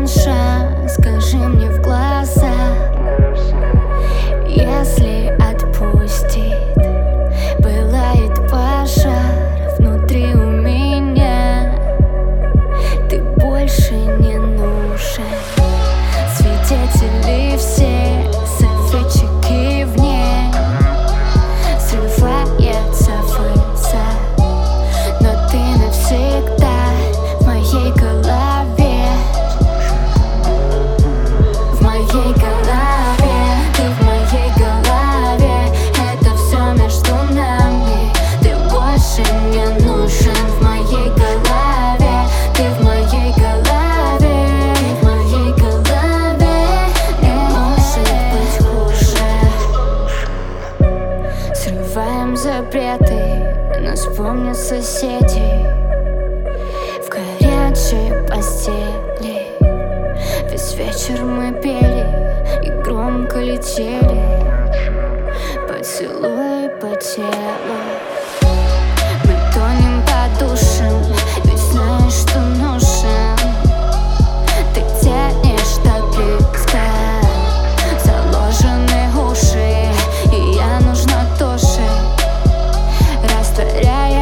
раньше, скажи мне в глаза, если отпустит, пылает пожар внутри у меня. Ты больше не нужен. Свидетели все, советчики вне, срывается вызов, но ты навсегда в моей голове. В моей голове, ты в моей голове. Это все между нами. Ты больше не нужен. В моей голове, ты в моей голове. Ты в моей голове. Не может быть хуже. Срываем запреты, нас помнят соседи в горячей постели. Весь вечер мы пели и громко летели, поцелуй по телу. Мы тонем по душам, ведь знаешь, что нужен. Ты тянешь так близко, заложены уши, и я нужна тоже, растворяя.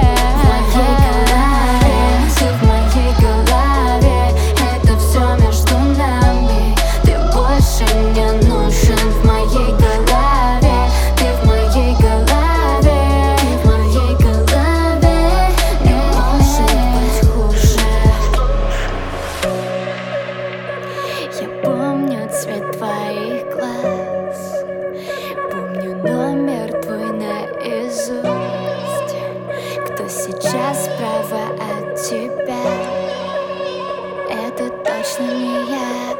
В моей голове, это все между нами. Ты больше не нужен. В моей голове, ты в моей голове. Ты в моей голове. Не может быть хуже. Я помню цвет твоих глаз, помню номер твой наизусть. Кто сейчас справа от тебя? Это точно не я.